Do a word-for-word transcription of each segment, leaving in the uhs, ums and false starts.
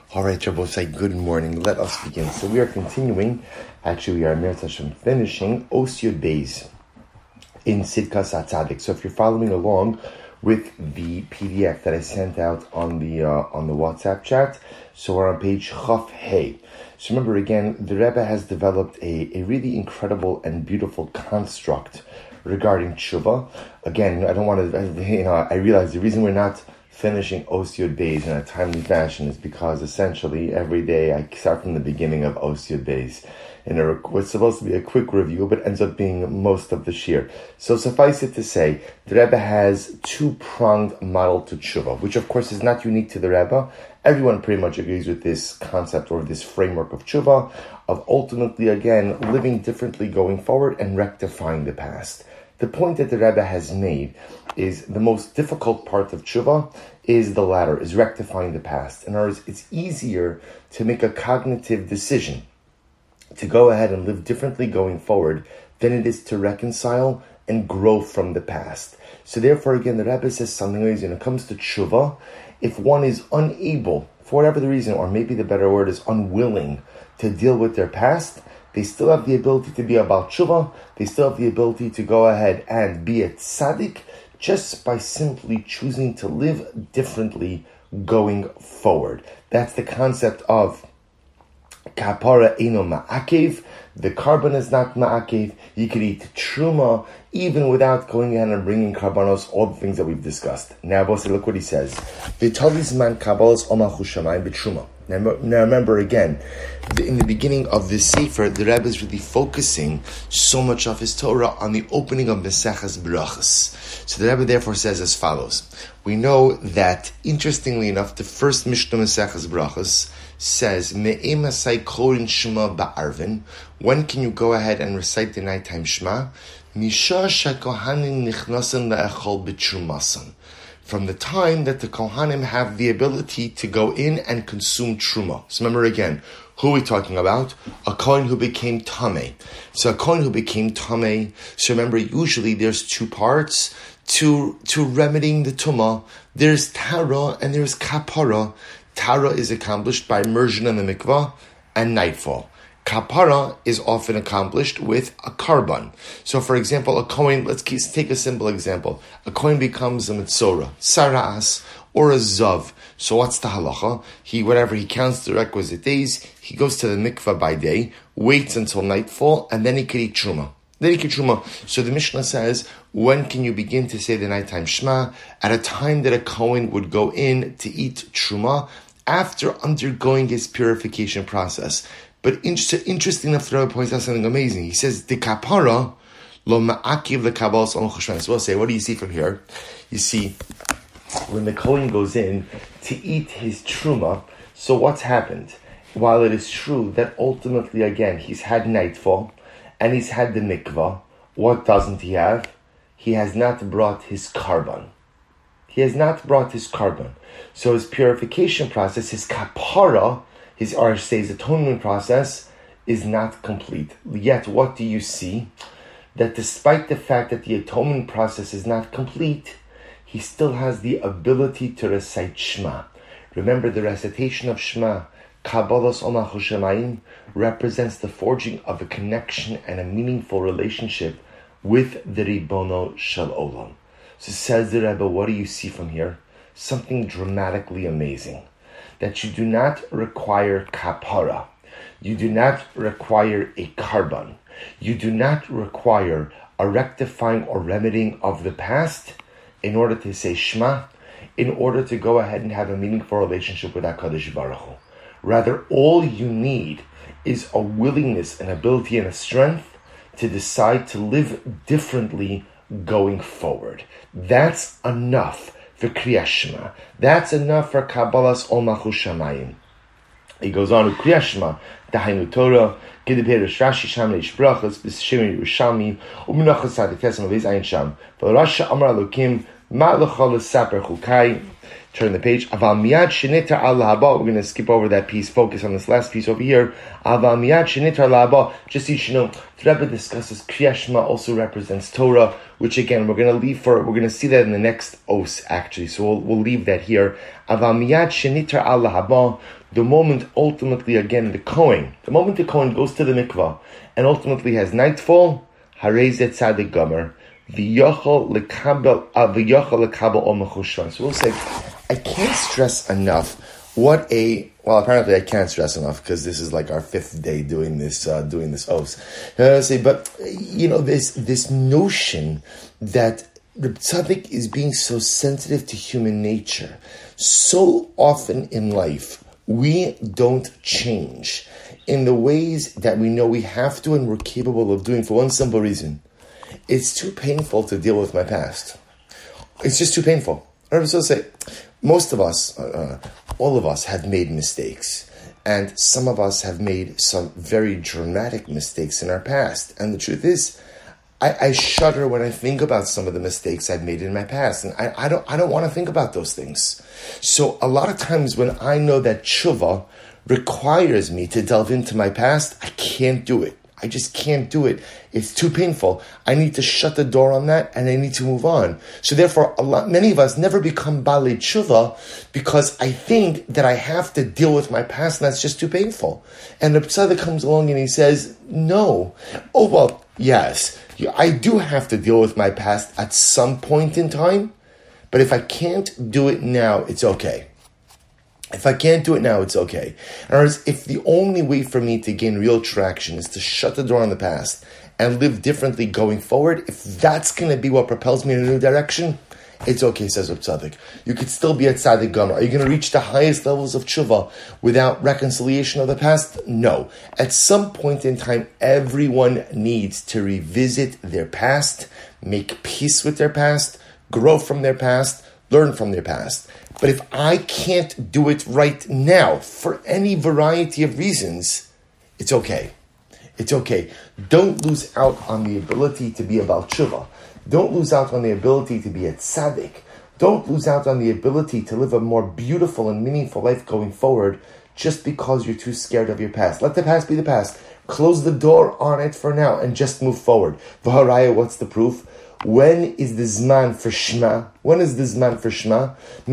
All right, Rabbosai, good morning. Let us begin. So we are continuing, actually we are Mir Hashem finishing Osiyot Beis in Sidkas HaTzadik. So if you're following along with the P D F that I sent out on the uh, on the WhatsApp chat, so we're on page Chaf Hey. So remember again, the Rebbe has developed a, a really incredible and beautiful construct regarding tshuva. Again, I don't want to, you know, I realize the reason we're not finishing Osiyot Beis in a timely fashion is because essentially every day I start from the beginning of Osiyot Beis. And it was supposed to be a quick review, but ends up being most of the shir. So suffice it to say, the Rebbe has two-pronged model to tshuva, which of course is not unique to the Rebbe. Everyone pretty much agrees with this concept or this framework of tshuva, of ultimately, again, living differently going forward and rectifying the past. The point that the Rebbe has made is the most difficult part of tshuva is the latter, is rectifying the past. In other words, it's easier to make a cognitive decision to go ahead and live differently going forward than it is to reconcile and grow from the past. So therefore, again, the Rebbe says something amazing. When it comes to tshuva, if one is unable, for whatever the reason, or maybe the better word is unwilling to deal with their past, they still have the ability to be about tshuva. They still have the ability to go ahead and be a tzaddik just by simply choosing to live differently going forward. That's the concept of kapara eno ma'akev. The carbon is not ma'akev. You could eat truma even without going ahead and bringing karbanos, all the things that we've discussed. Now, Bosse, look what he says. V'talisman kabalos omachu shamayim b'truma. Now, now remember again, the, in the beginning of this sefer, the Rebbe is really focusing so much of his Torah on the opening of Meseches Brachas. So the Rebbe therefore says as follows. We know that, interestingly enough, the first Mishnah Meseches Brachas says, Me'em asai korin shema ba'arvin. When can you go ahead and recite the nighttime Shema? Misha shakohanim nichnasan la'echol b'trumasan. From the time that the Kohanim have the ability to go in and consume Truma. So remember again, who are we talking about? A Kohen who became Tameh. So a Kohen who became Tameh, so remember usually there's two parts to, to remedying the Tumah. There's Tara and there's Kapara. Tara is accomplished by immersion in the mikvah and nightfall. Kapara is often accomplished with a carbon. So, for example, a Kohen, let's take a simple example. A Kohen becomes a Metzora, Saras, or a Zav. So what's the halacha? He, whatever, he counts the requisite days, he goes to the mikvah by day, waits until nightfall, and then he can eat Truma. Then he can Truma. So the Mishnah says, when can you begin to say the nighttime Shema? At a time that a Kohen would go in to eat Truma after undergoing his purification process. But inter- interesting enough, the Rebbe points out something amazing. He says, "The kapara lo ma'akiv lekabos on chushman." So we'll say, what do you see from here? You see, when the Kohen goes in to eat his truma, so what's happened? While it is true that ultimately, again, he's had nightfall and he's had the mikvah, what doesn't he have? He has not brought his carbon. He has not brought his carbon. So his purification process, his kapara, his, or say, his atonement process is not complete. Yet, what do you see? That despite the fact that the atonement process is not complete, he still has the ability to recite Shema. Remember, the recitation of Shema, Kabbalas Omachu Shemayim, represents the forging of a connection and a meaningful relationship with the Ribono Shel Olam. So says the Rebbe, what do you see from here? Something dramatically amazing. That you do not require kapara. You do not require a carbon. You do not require a rectifying or remedying of the past in order to say Shema, in order to go ahead and have a meaningful relationship with HaKadosh Baruch Hu. Rather, all you need is a willingness, an ability, and a strength to decide to live differently going forward. That's enough for Kriyas Shema. That's enough for Kabbalas Omachu Shamayim. He goes on with Kriyas Shema, Dahainu Torah, Gidipir Rashi Sham Leish Brachas, B'Shemi Yerushalmi, U'Minachas Sadikesam Aviz Ayin Sham, V'Rasha Amar Elokim, Ma L'Chol L'Saper Chukai. turn the page. Aval miyad shenitar al lahaba. We're going to skip over that piece, focus on this last piece over here. Aval miyad shenitar lahaba. Just so you should know, the Rebbe discusses Kriyas Shema also represents Torah, which again, we're going to leave for, we're going to see that in the next os, actually. So we'll, we'll leave that here. Aval miyad shenitar al lahaba. The moment ultimately, again, the Kohen, the moment the Kohen goes to the mikvah and ultimately has nightfall, harei zeh tzadik gomer. V'yochel lekabel v'yochel lekabel ol mechushvan. So we'll say, I can't stress enough what a well. Apparently, I can't stress enough because this is like our fifth day doing this, uh, doing this oath. Uh, say, but you know, this this notion that Reb Tzadok is being so sensitive to human nature. So often in life, we don't change in the ways that we know we have to and we're capable of doing for one simple reason. It's too painful to deal with my past. It's just too painful. I was supposed to say, most of us, uh, all of us have made mistakes. And some of us have made some very dramatic mistakes in our past. And the truth is, I, I shudder when I think about some of the mistakes I've made in my past. And I, I don't I don't want to think about those things. So a lot of times when I know that tshuva requires me to delve into my past, I can't do it. I just can't do it. It's too painful. I need to shut the door on that and I need to move on. So therefore, a lot, many of us never become Balei Tshuva because I think that I have to deal with my past and that's just too painful. And the Tzaddik comes along and he says, no. Oh, well, yes, I do have to deal with my past at some point in time, but if I can't do it now, it's okay. If I can't do it now, it's okay. In other words, if the only way for me to gain real traction is to shut the door on the past and live differently going forward, if that's going to be what propels me in a new direction, it's okay, says Reb Tzadok. You could still be at Tzadik Gomer. Are you going to reach the highest levels of tshuva without reconciliation of the past? No. At some point in time, everyone needs to revisit their past, make peace with their past, grow from their past, learn from their past. But if I can't do it right now, for any variety of reasons, it's okay. It's okay. Don't lose out on the ability to be a Baal Tshuva. Don't lose out on the ability to be a tzaddik. Don't lose out on the ability to live a more beautiful and meaningful life going forward just because you're too scared of your past. Let the past be the past. Close the door on it for now and just move forward. V'haraya, what's the proof? When is the Zman for Shema? When is the Zman for Shema?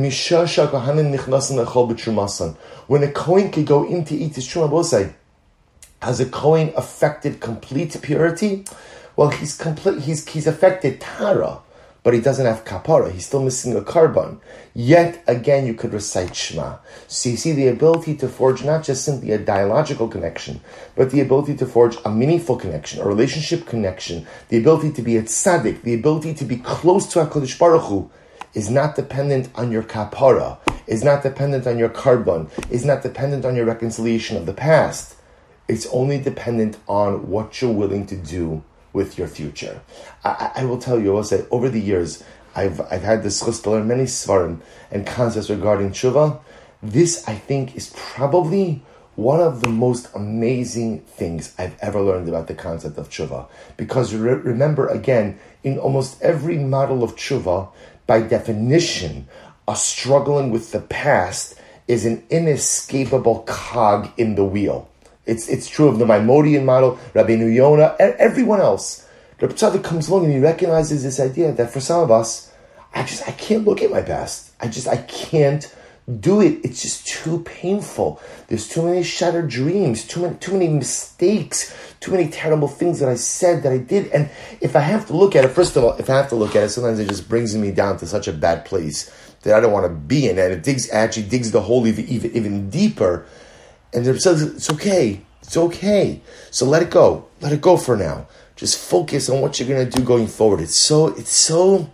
When a Kohen can go in to eat his Truma Bosai, has a Kohen affected complete purity? Well, he's complete. He's he's affected Tara, but he doesn't have Kapara. He's still missing a carbon. Yet again, you could recite Shema. So you see the ability to forge not just simply a dialogical connection, but the ability to forge a meaningful connection, a relationship connection, the ability to be a tzaddik, the ability to be close to HaKadosh Baruch Hu, is not dependent on your kapara, is not dependent on your carbon, is not dependent on your reconciliation of the past. It's only dependent on what you're willing to do with your future. I, I will tell you, I will say, over the years, I've I've had the schus to learn many svarim and concepts regarding tshuva. This, I think, is probably one of the most amazing things I've ever learned about the concept of tshuva. Because re- remember, again, in almost every model of tshuva, by definition, a struggling with the past is an inescapable cog in the wheel. It's it's true of the Maimonidean model, Rabbeinu Yonah, and everyone else. Reb Tzadok comes along and he recognizes this idea that for some of us, I just I can't look at my past. I just I can't do it. It's just too painful. There's too many shattered dreams, too many too many mistakes, too many terrible things that I said, that I did. And if I have to look at it, first of all, if I have to look at it, sometimes it just brings me down to such a bad place that I don't want to be in. And it digs actually digs the hole even even, even deeper. And Reb says, it's okay. It's okay. So let it go. Let it go for now. Just focus on what you're going to do going forward. It's so, it's so,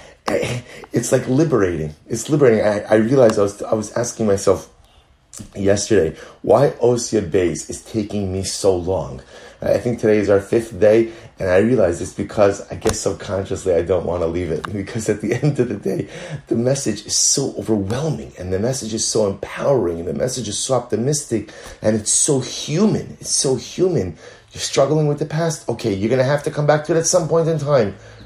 it's like liberating. It's liberating. I, I realized I was, I was asking myself yesterday, why Osiyah Beis is taking me so long? I think today is our fifth day, and I realize it's because I guess subconsciously I don't want to leave it, because at the end of the day, the message is so overwhelming, and the message is so empowering, and the message is so optimistic, and it's so human. It's so human. You're struggling with the past? Okay, you're going to have to come back to it at some point in time.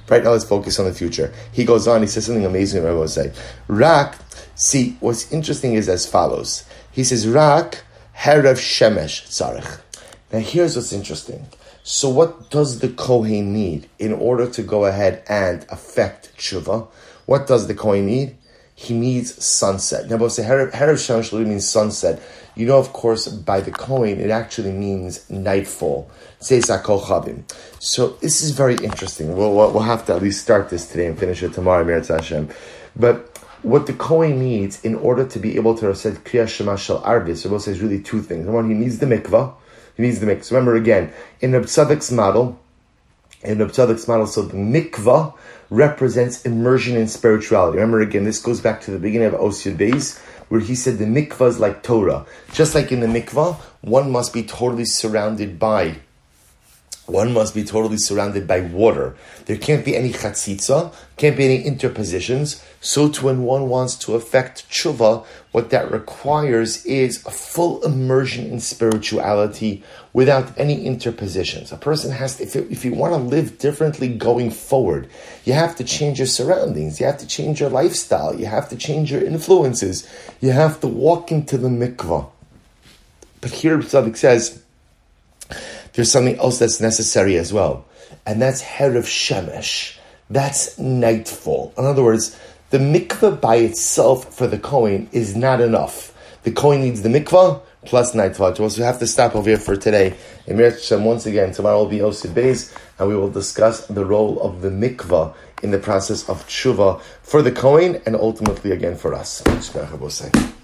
Right now, let's focus on the future. He goes on, he says something amazing, I will say. Rak, see, what's interesting is as follows. He says, Rak, Herav Shemesh Tzarech. Now, here's what's interesting. So what does the Kohen need in order to go ahead and affect tshuva? What does the Kohen need? He needs sunset. Now, we'll say Herav Shemesh literally means sunset. You know, of course, by the Kohen, it actually means nightfall. So this is very interesting. We'll, we'll have to at least start this today and finish it tomorrow, Meretz Hashem. But what the Kohen needs in order to be able to recite Kriyas Shema Shel Arvis, so we'll say is really two things. Number one, he needs the mikvah. He needs the mikvah. So remember again, in Reb Tzadok's model, in Reb Tzadok's model, so the mikvah represents immersion in spirituality. Remember again, this goes back to the beginning of Osir Beis, where he said the mikvah is like Torah. Just like in the mikvah, one must be totally surrounded by One must be totally surrounded by water. There can't be any chatzitza, can't be any interpositions. So too, when one wants to affect tshuva, what that requires is a full immersion in spirituality without any interpositions. A person has to, if, it, if you want to live differently going forward, you have to change your surroundings, you have to change your lifestyle, you have to change your influences, you have to walk into the mikvah. But here Tzadok says, there's something else that's necessary as well. And that's Herav Shemesh. That's nightfall. In other words, the mikvah by itself for the Kohen is not enough. The Kohen needs the mikvah plus nightfall. So we have to stop over here for today. And once again, tomorrow will be Osir Beis, and we will discuss the role of the mikvah in the process of tshuva for the Kohen and ultimately again for us.